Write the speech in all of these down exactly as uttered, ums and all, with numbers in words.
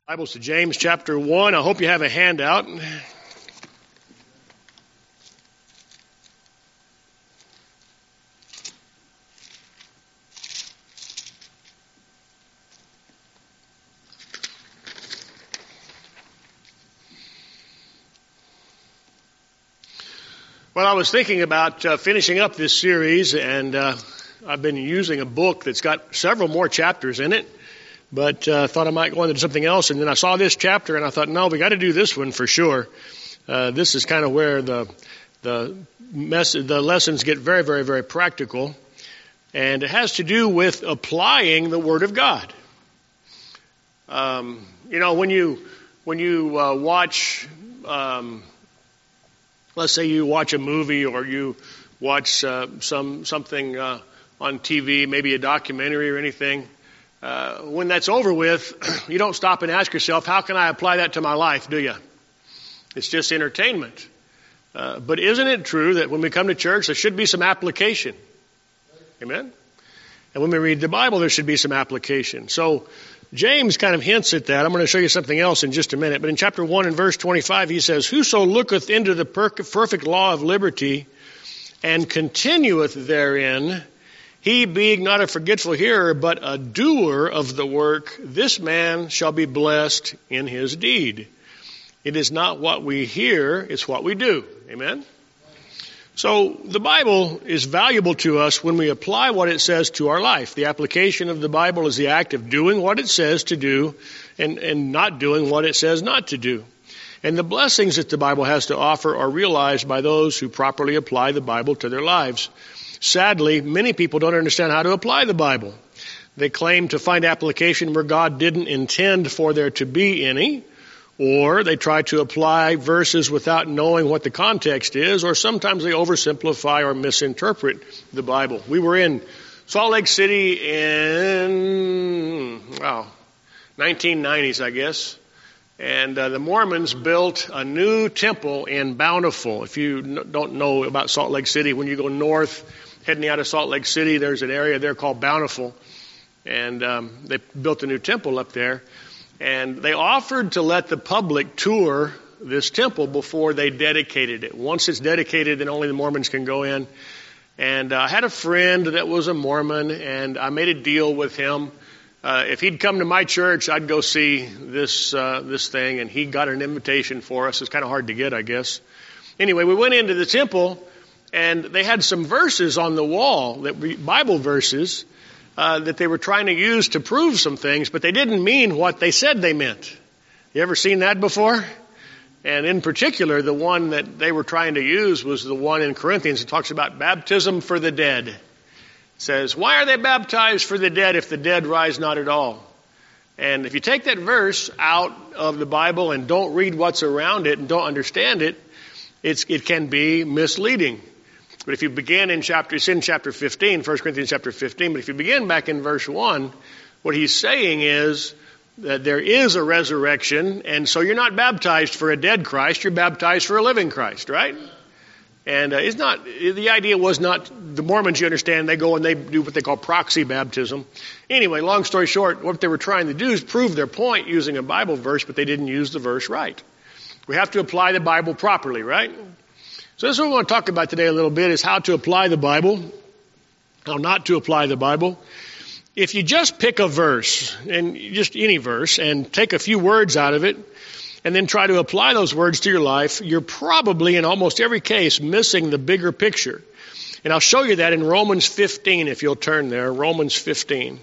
Bibles to James chapter one. I hope you have a handout. Well, I was thinking about uh, finishing up this series, and uh, I've been using a book that's got several more chapters in it. But I uh, thought I might go into something else, and then I saw this chapter, and I thought, no, we got to do this one for sure. Uh, this is kind of where the the mess, the lessons get very, very, very practical, and it has to do with applying the Word of God. Um, you know, when you when you uh, watch, um, let's say you watch a movie or you watch uh, some something uh, on T V, maybe a documentary or anything. Uh, when that's over with, you don't stop and ask yourself, how can I apply that to my life, do you? It's just entertainment. Uh, but isn't it true that when we come to church, there should be some application? Amen? And when we read the Bible, there should be some application. So James kind of hints at that. I'm going to show you something else in just a minute. But in chapter one and verse twenty-five, he says, Whoso looketh into the per- perfect law of liberty and continueth therein, he being not a forgetful hearer, but a doer of the work, this man shall be blessed in his deed. It is not what we hear, it's what we do. Amen? So the Bible is valuable to us when we apply what it says to our life. The application of the Bible is the act of doing what it says to do and, and not doing what it says not to do. And the blessings that the Bible has to offer are realized by those who properly apply the Bible to their lives. Sadly, many people don't understand how to apply the Bible. They claim to find application where God didn't intend for there to be any, or they try to apply verses without knowing what the context is, or sometimes they oversimplify or misinterpret the Bible. We were in Salt Lake City in, wow, nineteen nineties, I guess, and uh, the Mormons built a new temple in Bountiful. If you n- don't know about Salt Lake City, when you go north, heading out of Salt Lake City, there's an area there called Bountiful, and um, they built a new temple up there, and they offered to let the public tour this temple before they dedicated it. Once it's dedicated, then only the Mormons can go in. And uh, I had a friend that was a Mormon, and I made a deal with him. Uh, if he'd come to my church, I'd go see this uh, this thing, and he got an invitation for us. It's kind of hard to get, I guess. Anyway, we went into the temple, and they had some verses on the wall, that Bible verses, uh, that they were trying to use to prove some things, but they didn't mean what they said they meant. You ever seen that before? And in particular, the one that they were trying to use was the one in Corinthians that talks about baptism for the dead. It says, why are they baptized for the dead if the dead rise not at all? And if you take that verse out of the Bible and don't read what's around it and don't understand it, it's, it can be misleading. But if you begin in chapter, it's in chapter fifteen, First Corinthians chapter fifteen, but if you begin back in verse one, what he's saying is that there is a resurrection, and so you're not baptized for a dead Christ, you're baptized for a living Christ, right? And uh, it's not, the idea was not, the Mormons, you understand, they go and they do what they call proxy baptism. Anyway, long story short, what they were trying to do is prove their point using a Bible verse, but they didn't use the verse right. We have to apply the Bible properly, right? So this is what we want to talk about today a little bit, is how to apply the Bible, how not to apply the Bible. If you just pick a verse, and just any verse, and take a few words out of it, and then try to apply those words to your life, you're probably, in almost every case, missing the bigger picture. And I'll show you that in Romans fifteen, if you'll turn there, Romans fifteen.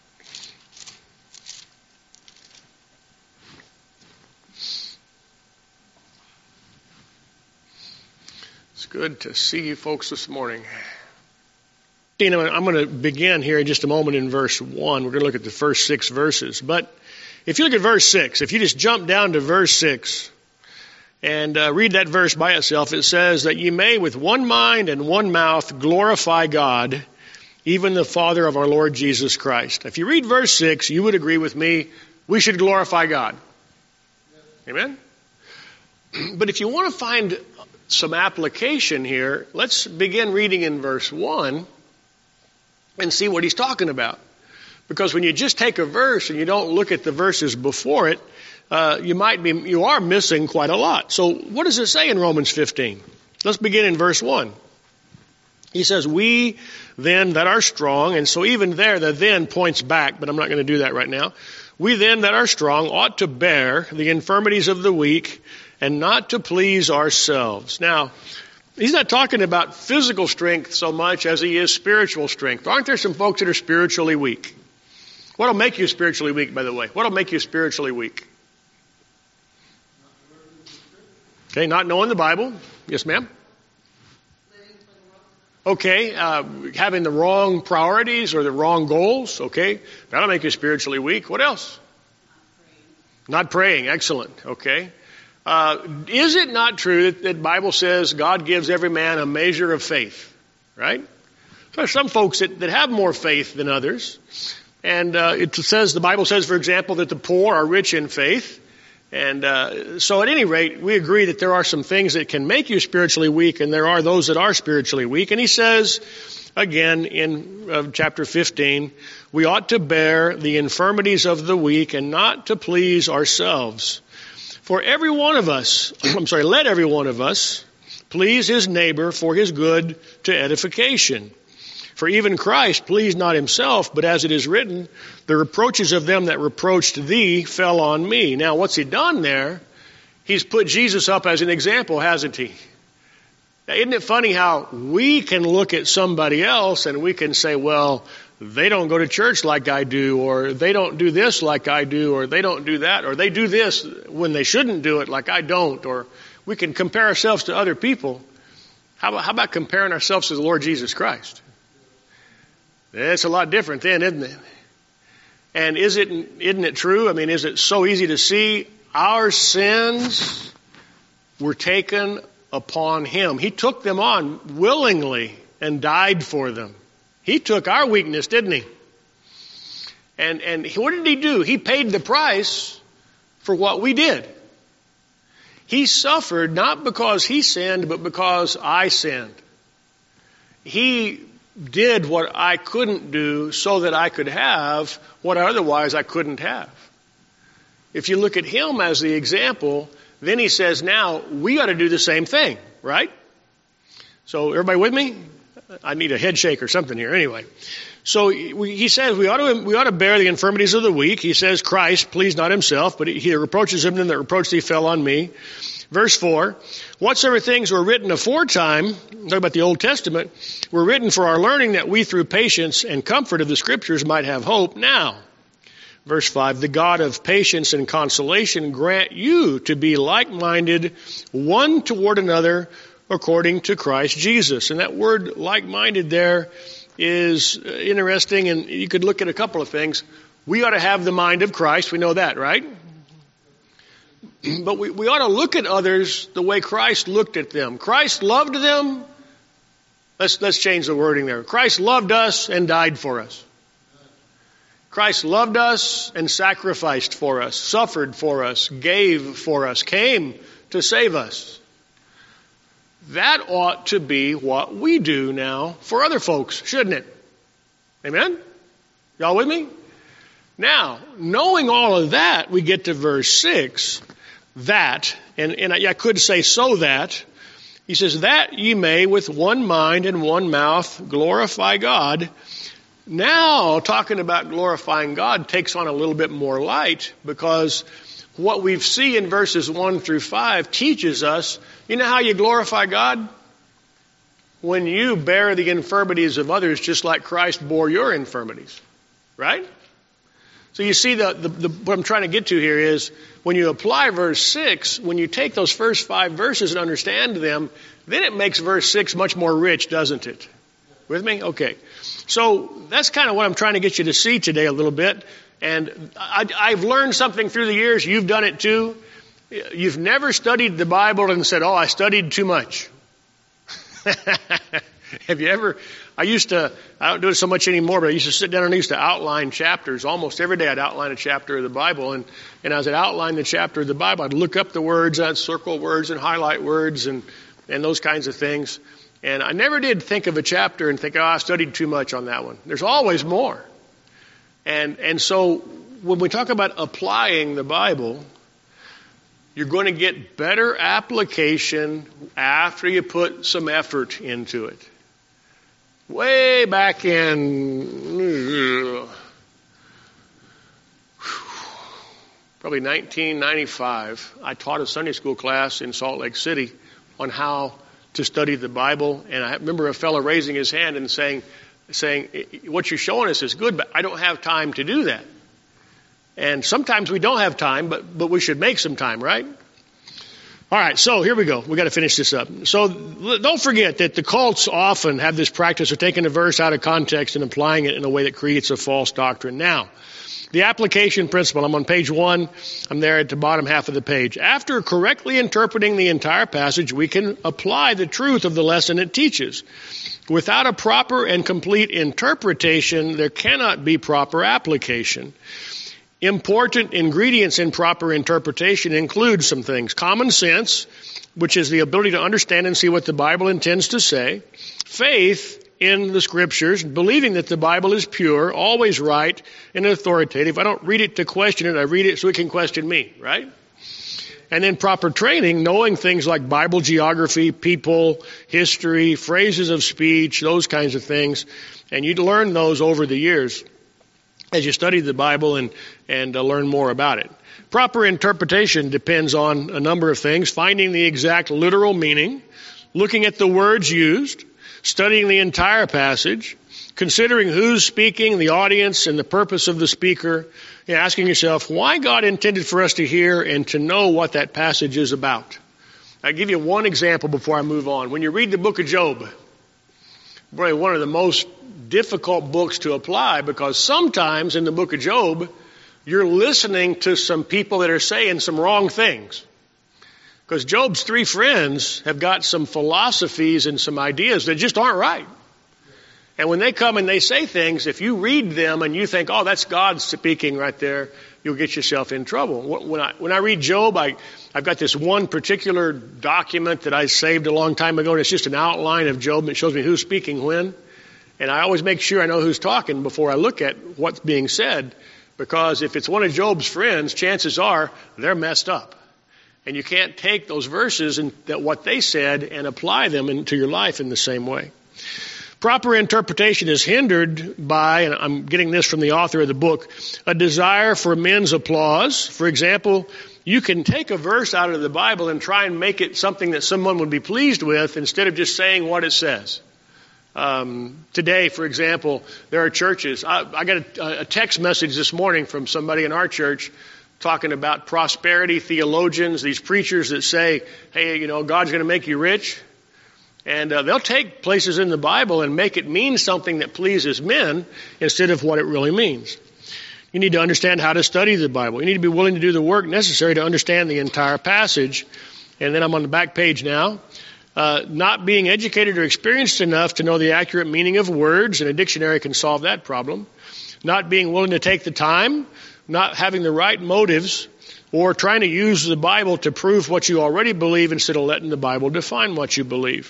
Good to see you folks this morning. I'm going to begin here in just a moment in verse one. We're going to look at the first six verses. But if you look at verse six, if you just jump down to verse six and uh, read that verse by itself, it says that ye may with one mind and one mouth glorify God, even the Father of our Lord Jesus Christ. If you read verse six, you would agree with me, we should glorify God. Amen? But if you want to find some application here, let's begin reading in verse one and see what he's talking about. Because when you just take a verse and you don't look at the verses before it, uh, you might be, you are missing quite a lot. So what does it say in Romans fifteen? Let's begin in verse one. He says, we then that are strong, and so even there the then points back, but I'm not going to do that right now. We then that are strong ought to bear the infirmities of the weak and not to please ourselves. Now, he's not talking about physical strength so much as he is spiritual strength. Aren't there some folks that are spiritually weak? What'll make you spiritually weak, by the way? What'll make you spiritually weak? Okay, not knowing the Bible. Yes, ma'am? Okay, uh, having the wrong priorities or the wrong goals. Okay, that'll make you spiritually weak. What else? Not praying. Not praying. Excellent. Okay. Uh, is it not true that the Bible says God gives every man a measure of faith? Right? So there's some folks that, that have more faith than others. And uh, it says, the Bible says, for example, that the poor are rich in faith. And uh, so at any rate, we agree that there are some things that can make you spiritually weak, and there are those that are spiritually weak. And he says, again, in uh, chapter fifteen, we ought to bear the infirmities of the weak and not to please ourselves. For every one of us, I'm sorry, let every one of us please his neighbor for his good to edification. For even Christ pleased not himself, but as it is written, the reproaches of them that reproached thee fell on me. Now, what's he done there? He's put Jesus up as an example, hasn't he? Now, isn't it funny how we can look at somebody else and we can say, well, they don't go to church like I do, or they don't do this like I do, or they don't do that, or they do this when they shouldn't do it like I don't, or we can compare ourselves to other people. How about, how about comparing ourselves to the Lord Jesus Christ? It's a lot different then, isn't it? And is it, isn't it true? I mean, is it so easy to see? Our sins were taken upon him. He took them on willingly and died for them. He took our weakness, didn't he? And, and what did he do? He paid the price for what we did. He suffered not because he sinned, but because I sinned. He did what I couldn't do so that I could have what otherwise I couldn't have. If you look at him as the example, then he says, now we ought to do the same thing, right? So everybody with me? I need a head shake or something here. Anyway, so he says we ought to we ought to bear the infirmities of the weak. He says Christ pleased not himself, but he reproaches him, and that reproach thee fell on me. Verse four, whatsoever things were written aforetime, talking about the Old Testament, were written for our learning, that we through patience and comfort of the Scriptures might have hope now. Verse five, the God of patience and consolation grant you to be like-minded one toward another according to Christ Jesus. And that word like-minded there is interesting, and you could look at a couple of things. We ought to have the mind of Christ. We know that, right? But we, we ought to look at others the way Christ looked at them. Christ loved them. Let's, let's change the wording there. Christ loved us and died for us. Christ loved us and sacrificed for us, suffered for us, gave for us, came to save us. That ought to be what we do now for other folks, shouldn't it? Amen? Y'all with me? Now, knowing all of that, we get to verse six. That, and, and I, I could say so that, he says, that ye may with one mind and one mouth glorify God. Now, talking about glorifying God takes on a little bit more light, because what we see in verses one through five teaches us, you know how you glorify God? When you bear the infirmities of others just like Christ bore your infirmities. Right? So you see, the, the, the, what I'm trying to get to here is, when you apply verse six, when you take those first five verses and understand them, then it makes verse six much more rich, doesn't it? With me? Okay. So that's kind of what I'm trying to get you to see today a little bit. And I, I've learned something through the years. You've done it too. You've never studied the Bible and said, oh, I studied too much. Have you ever? I used to, I don't do it so much anymore, but I used to sit down and I used to outline chapters. Almost every day I'd outline a chapter of the Bible. And, and as I'd outline the chapter of the Bible, I'd look up the words, I'd circle words and highlight words and, and those kinds of things. And I never did think of a chapter and think, oh, I studied too much on that one. There's always more. And, and so when we talk about applying the Bible, you're going to get better application after you put some effort into it. Way back in probably nineteen ninety-five, I taught a Sunday school class in Salt Lake City on how to study the Bible. And I remember a fellow raising his hand and saying, saying, what you're showing us is good, but I don't have time to do that. And sometimes we don't have time, but, but we should make some time, right? All right, so here we go. We got to finish this up. So don't forget that the cults often have this practice of taking a verse out of context and applying it in a way that creates a false doctrine. Now, the application principle, I'm on page one. I'm there at the bottom half of the page. After correctly interpreting the entire passage, we can apply the truth of the lesson it teaches. Without a proper and complete interpretation, there cannot be proper application. Important ingredients in proper interpretation include some things. Common sense, which is the ability to understand and see what the Bible intends to say. Faith in the Scriptures, believing that the Bible is pure, always right, and authoritative. I don't read it to question it. I read it so it can question me, right? And then proper training, knowing things like Bible geography, people, history, phrases of speech, those kinds of things. And you'd learn those over the years as you study the Bible and, and uh, learn more about it. Proper interpretation depends on a number of things. Finding the exact literal meaning, looking at the words used, studying the entire passage, considering who's speaking, the audience, and the purpose of the speaker, and asking yourself why God intended for us to hear and to know what that passage is about. I'll give you one example before I move on. When you read the book of Job, probably one of the most difficult books to apply, because sometimes in the book of Job, you're listening to some people that are saying some wrong things. Because Job's three friends have got some philosophies and some ideas that just aren't right. And when they come and they say things, if you read them and you think, oh, that's God speaking right there, you'll get yourself in trouble. When I, when I read Job, I, I've got this one particular document that I saved a long time ago, and it's just an outline of Job, and it shows me who's speaking when. And I always make sure I know who's talking before I look at what's being said, because if it's one of Job's friends, chances are they're messed up. And you can't take those verses and that what they said and apply them into your life in the same way. Proper interpretation is hindered by, and I'm getting this from the author of the book, a desire for men's applause. For example, you can take a verse out of the Bible and try and make it something that someone would be pleased with instead of just saying what it says. Um, today, for example, there are churches. I, I got a, a text message this morning from somebody in our church talking about prosperity theologians, these preachers that say, hey, you know, God's going to make you rich. And uh, they'll take places in the Bible and make it mean something that pleases men instead of what it really means. You need to understand how to study the Bible. You need to be willing to do the work necessary to understand the entire passage. And then I'm on the back page now. Uh, not being educated or experienced enough to know the accurate meaning of words, and a dictionary can solve that problem. Not being willing to take the time, not having the right motives, or trying to use the Bible to prove what you already believe instead of letting the Bible define what you believe.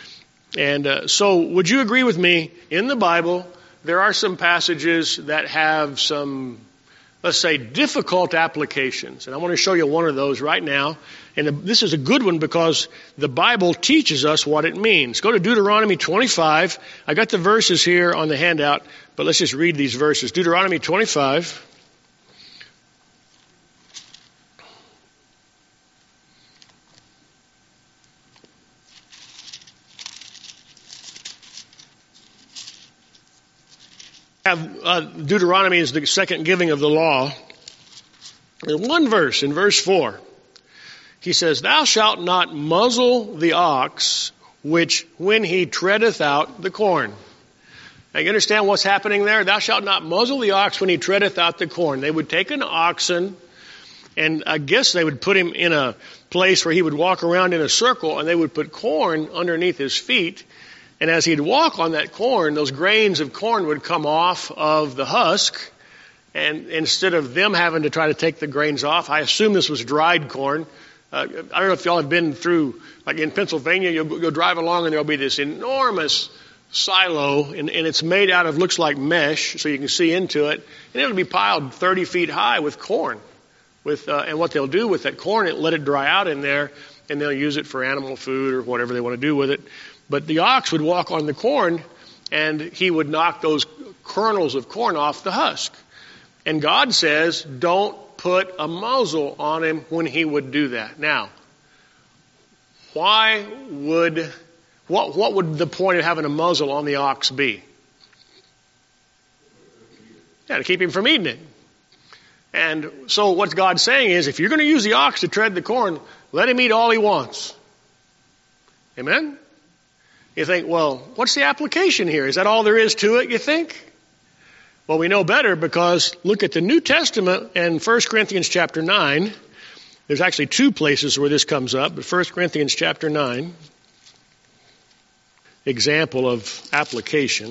And uh, so would you agree with me, in the Bible, there are some passages that have some, let's say, difficult applications. And I want to show you one of those right now. And this is a good one because the Bible teaches us what it means. Go to Deuteronomy twenty-five. I got the verses here on the handout, but let's just read these verses. Deuteronomy twenty-five. Have, uh, Deuteronomy is the second giving of the law. There's one verse, in verse four. He says, thou shalt not muzzle the ox, which when he treadeth out the corn. Now you understand what's happening there? Thou shalt not muzzle the ox when he treadeth out the corn. They would take an oxen, and I guess they would put him in a place where he would walk around in a circle, and they would put corn underneath his feet. And as he'd walk on that corn, those grains of corn would come off of the husk. And instead of them having to try to take the grains off, I assume this was dried corn. Uh, I don't know if y'all have been through, like in Pennsylvania, you'll go drive along and there'll be this enormous silo, and, and it's made out of, looks like mesh, so you can see into it, and it'll be piled thirty feet high with corn. With uh, and what they'll do with that corn, it let it dry out in there, and they'll use it for animal food or whatever they want to do with it. But the ox would walk on the corn, and he would knock those kernels of corn off the husk. And God says, don't put a muzzle on him when he would do that. Now, why would, what, what would the point of having a muzzle on the ox be? Yeah, to keep him from eating it. And so what God's saying is, if you're going to use the ox to tread the corn, let him eat all he wants. Amen? You think, well, what's the application here? Is that all there is to it, you think? Well, we know better because look at the New Testament and First Corinthians chapter nine. There's actually two places where this comes up, but First Corinthians chapter nine, example of application.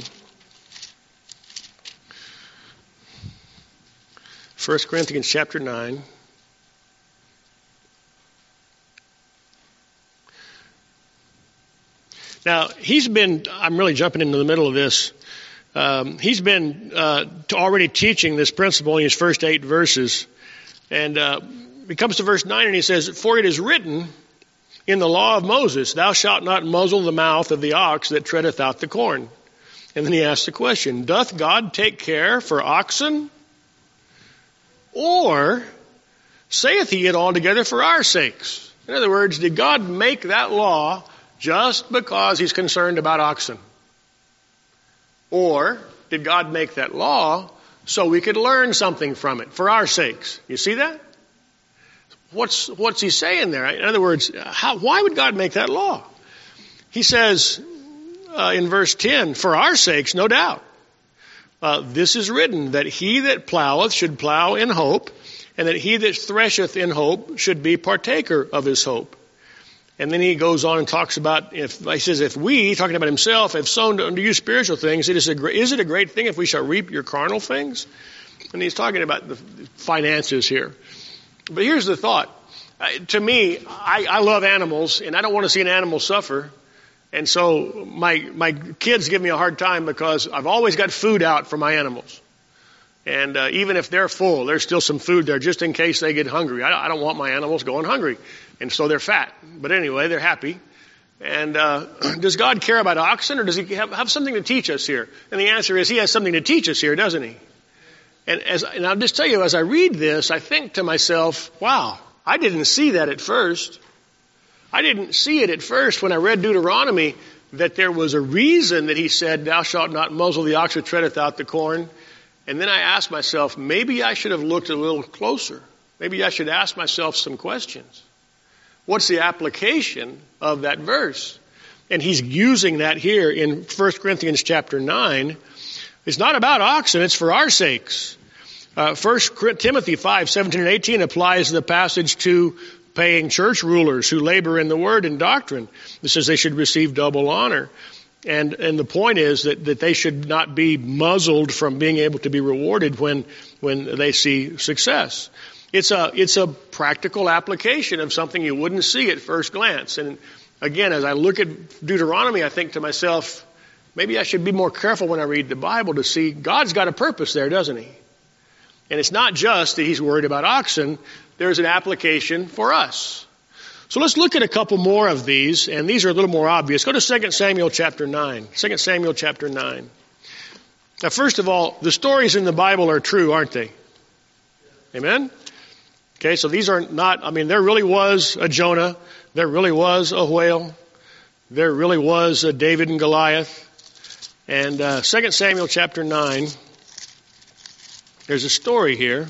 First Corinthians chapter nine. Now, he's been, I'm really jumping into the middle of this. Um, he's been uh, already teaching this principle in his first eight verses. And uh, he comes to verse nine and he says, for it is written in the law of Moses, thou shalt not muzzle the mouth of the ox that treadeth out the corn. And then he asks the question, doth God take care for oxen? Or saith he it altogether for our sakes? In other words, did God make that law just because he's concerned about oxen? Or did God make that law so we could learn something from it for our sakes? You see that? What's, what's he saying there? In other words, how, why would God make that law? He says uh, in verse ten, for our sakes, no doubt. Uh, this is written, that he that ploweth should plow in hope, and that he that thresheth in hope should be partaker of his hope. And then he goes on and talks about, if he says, if we, talking about himself, have sown unto you spiritual things, it is, a, is it a great thing if we shall reap your carnal things? And he's talking about the finances here. But here's the thought. Uh, to me, I, I love animals, and I don't want to see an animal suffer. And so my my kids give me a hard time because I've always got food out for my animals. And uh, even if they're full, there's still some food there just in case they get hungry. I, I don't want my animals going hungry. And so they're fat. But anyway, they're happy. And uh, does God care about oxen, or does he have, have something to teach us here? And the answer is he has something to teach us here, doesn't he? And, as, and I'll just tell you, as I read this, I think to myself, wow, I didn't see that at first. I didn't see it at first when I read Deuteronomy, that there was a reason that he said, thou shalt not muzzle the ox that treadeth out the corn. And then I asked myself, maybe I should have looked a little closer. Maybe I should ask myself some questions. What's the application of that verse? And he's using that here in First Corinthians chapter nine. It's not about oxen, it's for our sakes. Uh, First Timothy five, seventeen and eighteen applies the passage to paying church rulers who labor in the word and doctrine. It says they should receive double honor. And and the point is that, that they should not be muzzled from being able to be rewarded when when they see success. It's a it's a practical application of something you wouldn't see at first glance. And again, as I look at Deuteronomy, I think to myself, maybe I should be more careful when I read the Bible to see God's got a purpose there, doesn't he? And it's not just that he's worried about oxen. There's an application for us. So let's look at a couple more of these, and these are a little more obvious. Go to Second Samuel chapter nine. Second Samuel chapter nine. Now, first of all, the stories in the Bible are true, aren't they? Amen? Okay, so these are not, I mean, there really was a Jonah. There really was a whale. There really was a David and Goliath. And uh, Second Samuel chapter nine, there's a story here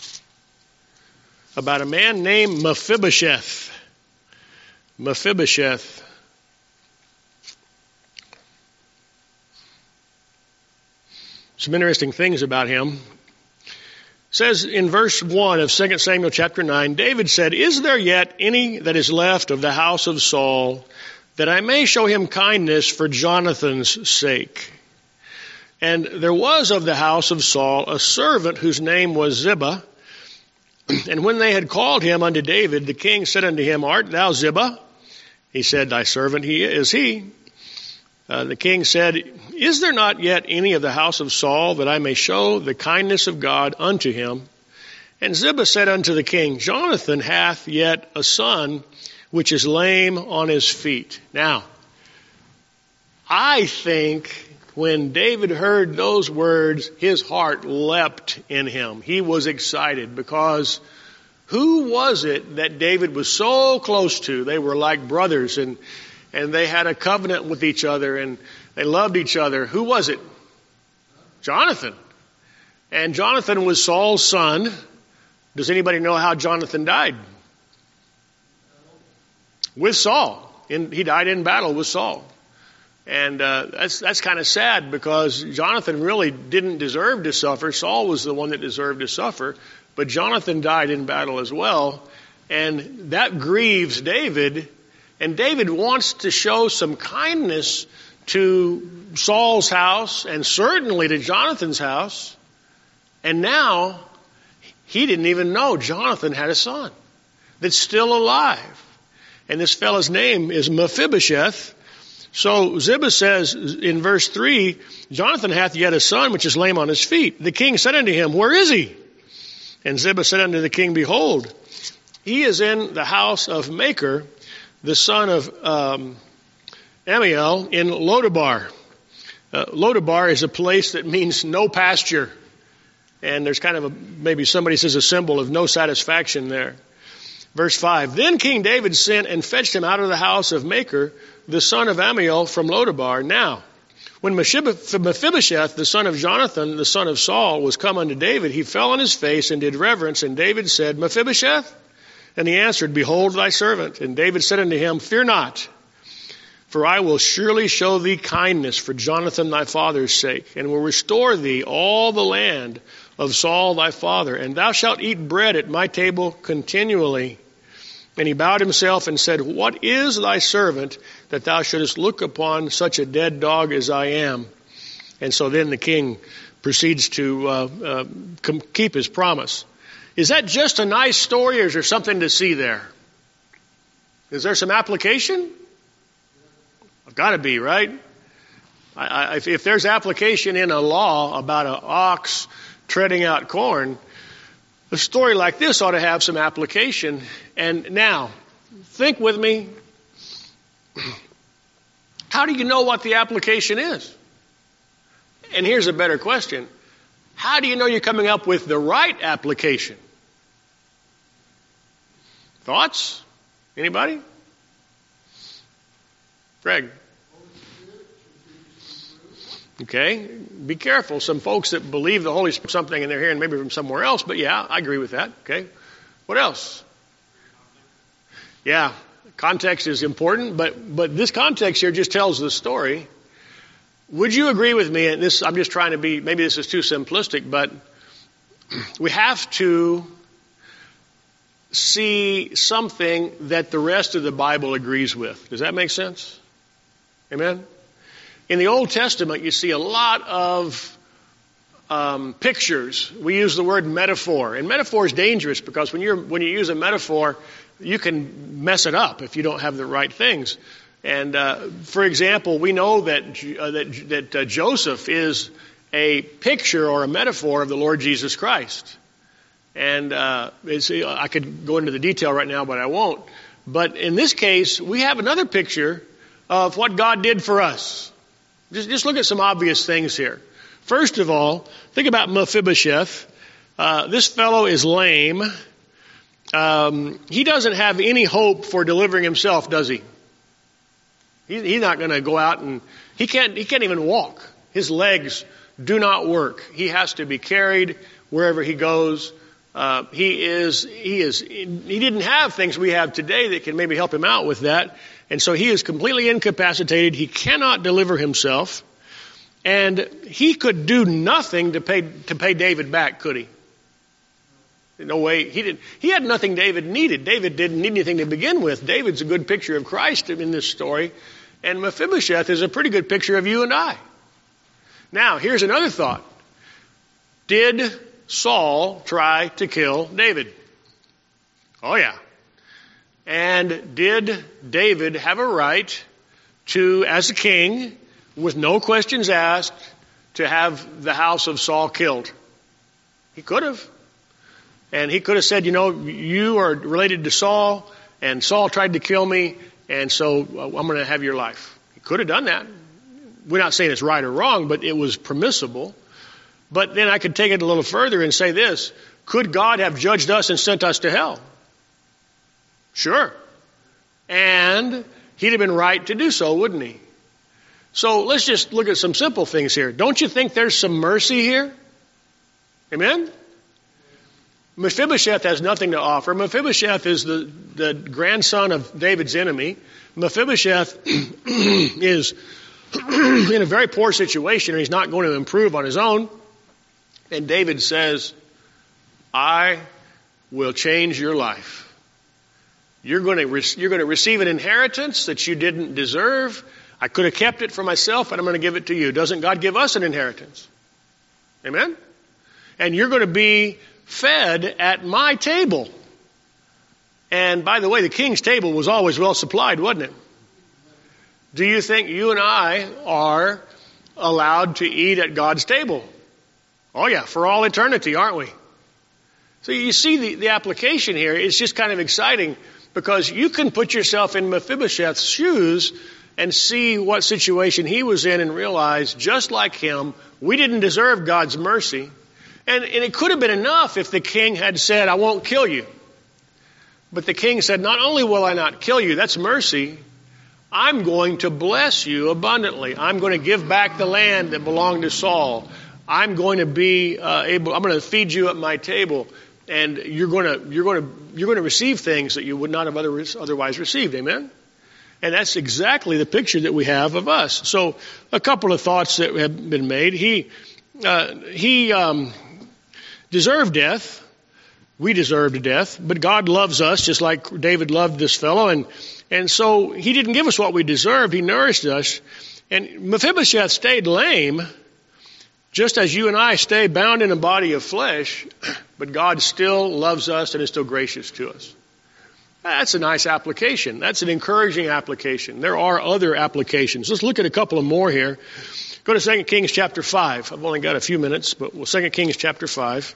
about a man named Mephibosheth. Mephibosheth. Some interesting things about him. It says in verse one of Second Samuel chapter nine, David said, is there yet any that is left of the house of Saul, that I may show him kindness for Jonathan's sake? And there was of the house of Saul a servant whose name was Ziba. And when they had called him unto David, the king said unto him, art thou Ziba? He said, thy servant he is he. Uh, the king said, "Is there not yet any of the house of Saul, that I may show the kindness of God unto him?" And Ziba said unto the king, "Jonathan hath yet a son, which is lame on his feet." Now, I think when David heard those words, his heart leapt in him. He was excited, because who was it that David was so close to? They were like brothers, and and they had a covenant with each other, and they loved each other. Who was it? Jonathan. And Jonathan was Saul's son. Does anybody know how Jonathan died? With Saul. In, he died in battle with Saul. And uh, that's that's kind of sad, because Jonathan really didn't deserve to suffer. Saul was the one that deserved to suffer. But Jonathan died in battle as well. And that grieves David. And David wants to show some kindness to Saul's house, and certainly to Jonathan's house. And now he didn't even know Jonathan had a son that's still alive. And this fellow's name is Mephibosheth. So Ziba says in verse three, "Jonathan hath yet a son, which is lame on his feet. The king said unto him, Where is he? And Ziba said unto the king, Behold, he is in the house of Machir, the son of um, Amiel, in Lodabar." Uh, Lodabar is a place that means no pasture. And there's kind of a, maybe somebody says a symbol of no satisfaction there. Verse five, "Then King David sent and fetched him out of the house of Machir, the son of Amiel, from Lodabar. Now, when Mephibosheth, the son of Jonathan, the son of Saul, was come unto David, he fell on his face and did reverence. And David said, Mephibosheth? And he answered, Behold thy servant. And David said unto him, Fear not, for I will surely show thee kindness for Jonathan thy father's sake, and will restore thee all the land of Saul thy father, and thou shalt eat bread at my table continually. And he bowed himself and said, What is thy servant, that thou shouldest look upon such a dead dog as I am? And so then the king proceeds to uh, uh, com- keep his promise. Is that just a nice story, or is there something to see there? Is there some application? Got to be, right? I, I, if, if there's application in a law about an ox treading out corn, a story like this ought to have some application. And now, think with me. How do you know what the application is? And here's a better question. How do you know you're coming up with the right application? Thoughts? Anybody? Greg? Okay, be careful. Some folks that believe the Holy Spirit something and they're hearing maybe from somewhere else, but yeah, I agree with that. Okay, what else? Yeah, context is important, but but this context here just tells the story. Would you agree with me? And this, I'm just trying to be, maybe this is too simplistic, but we have to see something that the rest of the Bible agrees with. Does that make sense? Amen? In the Old Testament, you see a lot of um, pictures. We use the word metaphor. And metaphor is dangerous, because when, you're, when you use a metaphor, you can mess it up if you don't have the right things. And uh, for example, we know that uh, that, that uh, Joseph is a picture or a metaphor of the Lord Jesus Christ. And uh, it's, I could go into the detail right now, but I won't. But in this case, we have another picture of what God did for us. Just, just look at some obvious things here. First of all, think about Mephibosheth. Uh, this fellow is lame. Um, he doesn't have any hope for delivering himself, does he? he he's not going to go out and he can't. He can't even walk. His legs do not work. He has to be carried wherever he goes. Uh, he is. He is. He didn't have things we have today that can maybe help him out with that. And so he is completely incapacitated. He cannot deliver himself. And he could do nothing to pay to pay David back, could he? No way. He didn't. He had nothing David needed. David didn't need anything to begin with. David's a good picture of Christ in this story. And Mephibosheth is a pretty good picture of you and I. Now, here's another thought. Did Saul try to kill David? Oh, yeah. And did David have a right to, as a king, with no questions asked, to have the house of Saul killed. He could have. And he could have said, you know, you are related to Saul, and Saul tried to kill me, and so I'm going to have your life. He could have done that. We're not saying it's right or wrong, but it was permissible. But then I could take it a little further and say this. Could God have judged us and sent us to hell? Sure. And he'd have been right to do so, wouldn't he? So let's just look at some simple things here. Don't you think there's some mercy here? Amen? Mephibosheth has nothing to offer. Mephibosheth is the, the grandson of David's enemy. Mephibosheth is in a very poor situation, and he's not going to improve on his own. And David says, I will change your life. You're going to re- you're going to receive an inheritance that you didn't deserve. I could have kept it for myself, and I'm going to give it to you. Doesn't God give us an inheritance? Amen? And you're going to be fed at my table. And by the way, the king's table was always well supplied, wasn't it? Do you think you and I are allowed to eat at God's table? Oh yeah, for all eternity, aren't we? So you see the, the application here. It's just kind of exciting because you can put yourself in Mephibosheth's shoes and see what situation he was in and realize, just like him, we didn't deserve God's mercy. And, and it could have been enough if the king had said, I won't kill you. But the king said, not only will I not kill you, that's mercy, I'm going to bless you abundantly. I'm going to give back the land that belonged to Saul. I'm going to be uh, able, I'm going to feed you at my table. And you're going to, you're going to, you're going to receive things that you would not have other, otherwise received. Amen? And that's exactly the picture that we have of us. So a couple of thoughts that have been made. He, uh, he, um, deserved death. We deserved death, but God loves us just like David loved this fellow. And, and so he didn't give us what we deserved. He nourished us. And Mephibosheth stayed lame, just as you and I stay bound in a body of flesh, but God still loves us and is still gracious to us. That's a nice application. That's an encouraging application. There are other applications. Let's look at a couple of more here. Go to Second Kings chapter five. I've only got a few minutes, but well, Second Kings chapter five.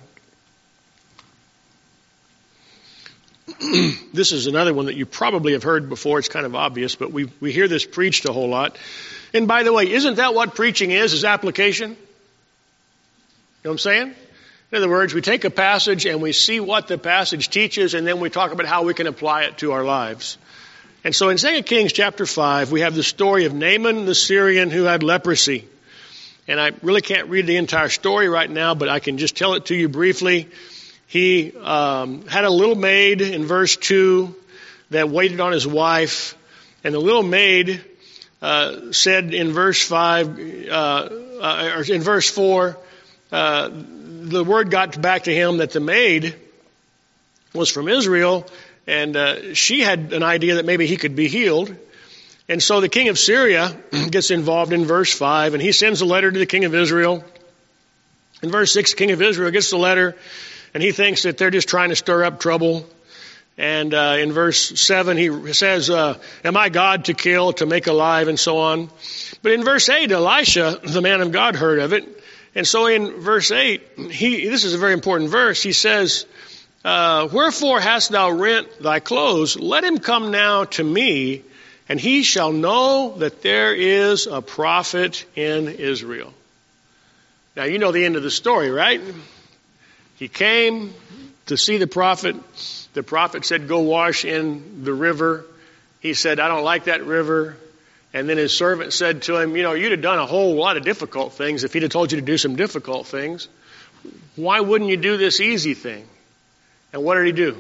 This is another one that you probably have heard before. It's kind of obvious, but we, we hear this preached a whole lot. And by the way, isn't that what preaching is, is application? You know what I'm saying? In other words, we take a passage and we see what the passage teaches, and then we talk about how we can apply it to our lives. And so in Second Kings chapter five, we have the story of Naaman the Syrian who had leprosy. And I really can't read the entire story right now, but I can just tell it to you briefly. He um, had a little maid in verse two that waited on his wife. And the little maid uh, said in verse five, uh, uh, or in verse four, uh, the word got back to him that the maid was from Israel, and uh, she had an idea that maybe he could be healed. And so the king of Syria gets involved in verse five, and he sends a letter to the king of Israel. In verse six, the king of Israel gets the letter, and he thinks that they're just trying to stir up trouble. And uh, in verse seven, he says, uh, am I God to kill, to make alive, and so on. But in verse eight, Elisha, the man of God, heard of it. And so in verse eight, he, this is a very important verse. He says, uh, wherefore hast thou rent thy clothes? Let him come now to me, and he shall know that there is a prophet in Israel. Now, you know the end of the story, right? He came to see the prophet. The prophet said, go wash in the river. He said, I don't like that river. And then his servant said to him, you know, you'd have done a whole lot of difficult things if he'd have told you to do some difficult things. Why wouldn't you do this easy thing? And what did he do?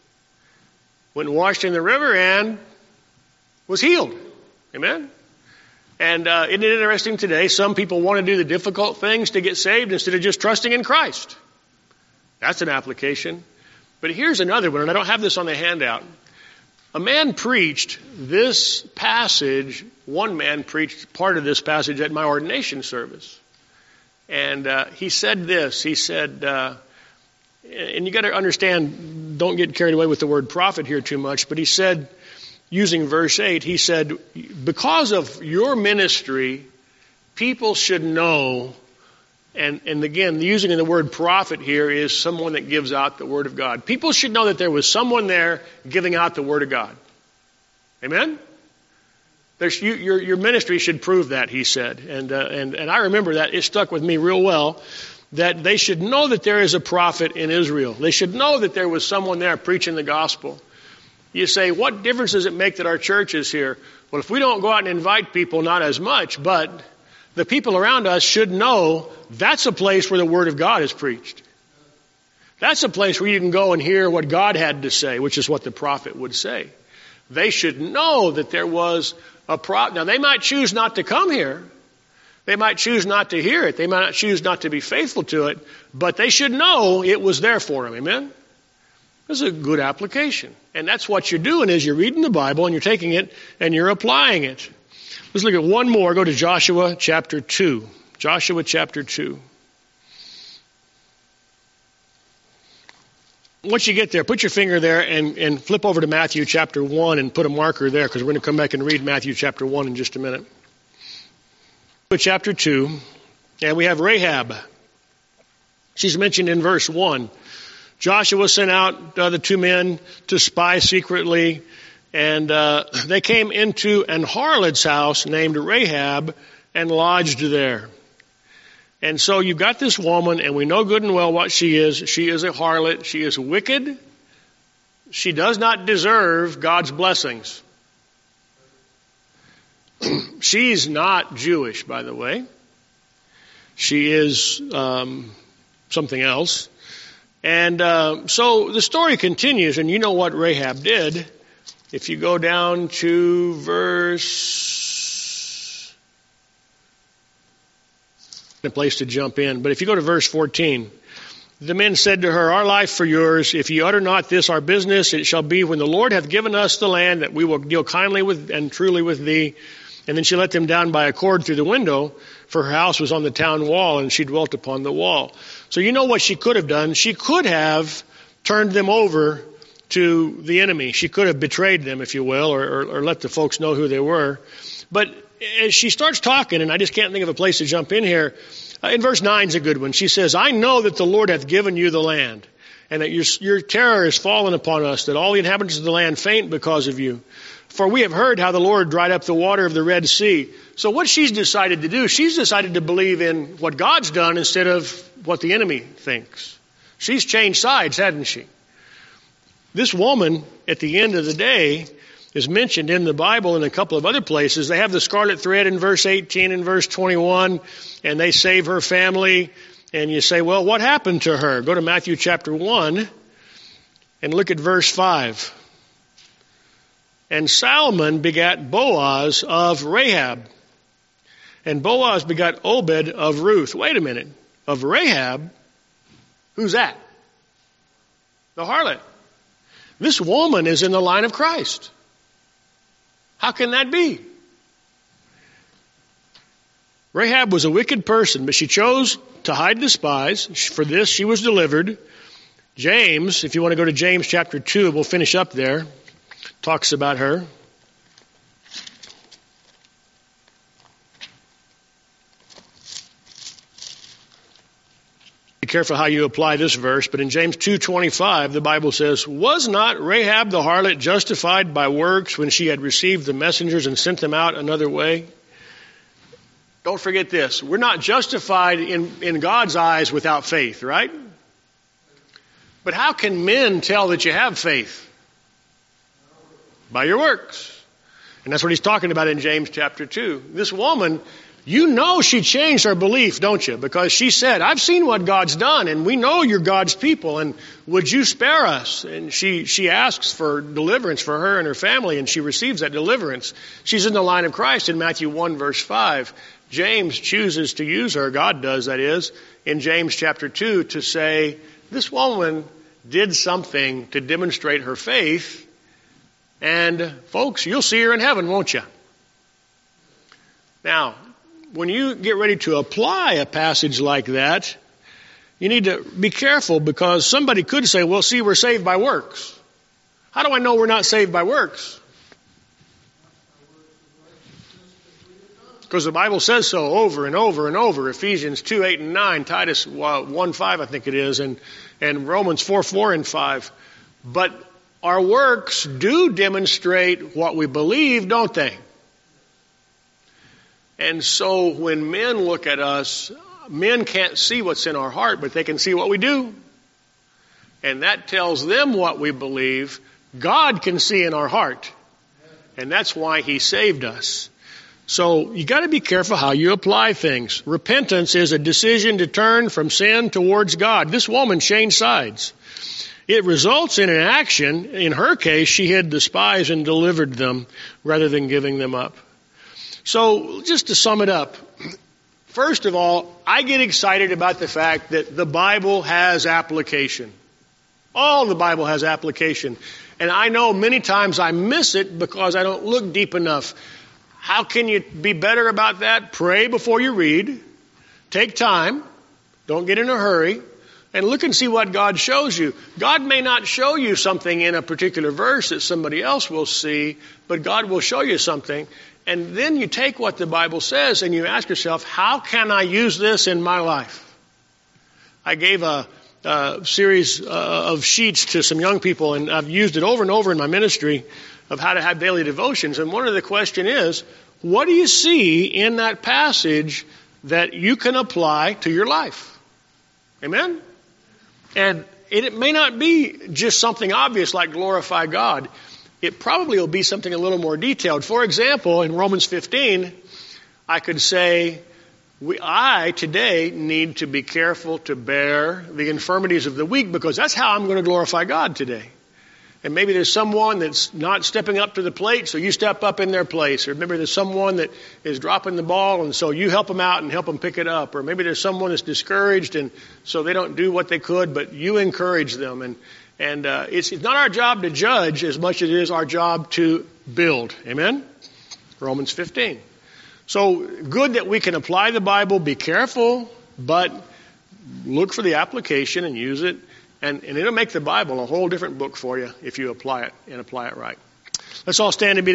Went and washed in the river and was healed. Amen? And uh, isn't it interesting today? Some people want to do the difficult things to get saved instead of just trusting in Christ. That's an application. But here's another one, and I don't have this on the handout. A man preached this passage, one man preached part of this passage at my ordination service. And uh, he said this, he said, uh, and you got to understand, don't get carried away with the word prophet here too much, but he said, using verse eight, he said, because of your ministry people should know, and, and again, using the word prophet here is someone that gives out the Word of God. People should know that there was someone there giving out the Word of God. Amen? There's, you, your, your ministry should prove that, he said. And, uh, and, and I remember that. It stuck with me real well, that they should know that there is a prophet in Israel. They should know that there was someone there preaching the gospel. You say, what difference does it make that our church is here? Well, if we don't go out and invite people, not as much, but the people around us should know that's a place where the Word of God is preached. That's a place where you can go and hear what God had to say, which is what the prophet would say. They should know that there was a prophet. Now, they might choose not to come here. They might choose not to hear it. They might choose not to be faithful to it. But they should know it was there for them. Amen? This is a good application. And that's what you're doing is you're reading the Bible and you're taking it and you're applying it. Let's look at one more. Go to Joshua chapter two. Joshua chapter two. Once you get there, put your finger there and, and flip over to Matthew chapter one and put a marker there because we're going to come back and read Matthew chapter one in just a minute. Chapter two, and we have Rahab. She's mentioned in verse one. Joshua sent out uh, the two men to spy secretly, and uh, they came into an harlot's house named Rahab and lodged there. And so you've got this woman, and we know good and well what she is. She is a harlot. She is wicked. She does not deserve God's blessings. She's not Jewish, by the way. She is um, something else. And uh, so the story continues, and you know what Rahab did. If you go down to verse... a place to jump in. But if you go to verse fourteen, the men said to her, our life for yours, if ye utter not this our business, it shall be when the Lord hath given us the land that we will deal kindly with and truly with thee. And then she let them down by a cord through the window, for her house was on the town wall, and she dwelt upon the wall. So you know what she could have done? She could have turned them over to the enemy. She could have betrayed them, if you will, or, or, or let the folks know who they were. But as she starts talking, and I just can't think of a place to jump in here, uh, in verse nine is a good one. She says, I know that the Lord hath given you the land, and that your, your terror is fallen upon us, that all the inhabitants of the land faint because of you. For we have heard how the Lord dried up the water of the Red Sea. So what she's decided to do, she's decided to believe in what God's done instead of what the enemy thinks. She's changed sides, hasn't she? This woman, at the end of the day, is mentioned in the Bible in a couple of other places. They have the scarlet thread in verse eighteen and verse twenty-one, and they save her family. And you say, well, what happened to her? Go to Matthew chapter one and look at verse five. And Salmon begat Boaz of Rahab. And Boaz begat Obed of Ruth. Wait a minute. Of Rahab? Who's that? The harlot. This woman is in the line of Christ. How can that be? Rahab was a wicked person, but she chose to hide the spies. For this she was delivered. James, if you want to go to James chapter two, we'll finish up there. Talks about her. Be careful how you apply this verse, but in James two twenty-five, the Bible says, was not Rahab the harlot justified by works when she had received the messengers and sent them out another way? Don't forget this. We're not justified in, in God's eyes without faith, right? But how can men tell that you have faith? By your works. And that's what he's talking about in James chapter two. This woman, you know she changed her belief, don't you? Because she said, I've seen what God's done, and we know you're God's people, and would you spare us? And she, she asks for deliverance for her and her family, and she receives that deliverance. She's in the line of Christ in Matthew one verse five. James chooses to use her, God does, that is, in James chapter two to say, this woman did something to demonstrate her faith. And folks, you'll see her in heaven, won't you? Now, when you get ready to apply a passage like that, you need to be careful because somebody could say, well, see, we're saved by works. How do I know we're not saved by works? Because the Bible says so over and over and over. Ephesians two, eight, and nine, Titus one, five, I think it is, and, and Romans four, four, and five. But our works do demonstrate what we believe, don't they? And so when men look at us, men can't see what's in our heart, but they can see what we do. And that tells them what we believe. God can see in our heart. And that's why He saved us. So you got to be careful how you apply things. Repentance is a decision to turn from sin towards God. This woman changed sides. It results in an action. In her case, she hid the spies and delivered them rather than giving them up. So just to sum it up, first of all, I get excited about the fact that the Bible has application. All the Bible has application. And I know many times I miss it because I don't look deep enough. How can you be better about that? Pray before you read. Take time. Don't get in a hurry. And look and see what God shows you. God may not show you something in a particular verse that somebody else will see, but God will show you something. And then you take what the Bible says and you ask yourself, how can I use this in my life? I gave a, a series uh, of sheets to some young people, and I've used it over and over in my ministry, of how to have daily devotions. And one of the question is, what do you see in that passage that you can apply to your life? Amen? And it, it may not be just something obvious like glorify God. It probably will be something a little more detailed. For example, in Romans fifteen, I could say, we, I today need to be careful to bear the infirmities of the weak, because that's how I'm going to glorify God today. And maybe there's someone that's not stepping up to the plate, so you step up in their place. Or maybe there's someone that is dropping the ball, and so you help them out and help them pick it up. Or maybe there's someone that's discouraged, and so they don't do what they could, but you encourage them. And and uh, it's, it's not our job to judge as much as it is our job to build. Amen? Romans fifteen. So good that we can apply the Bible. Be careful, but look for the application and use it. And, and it'll make the Bible a whole different book for you if you apply it and apply it right. Let's all stand and be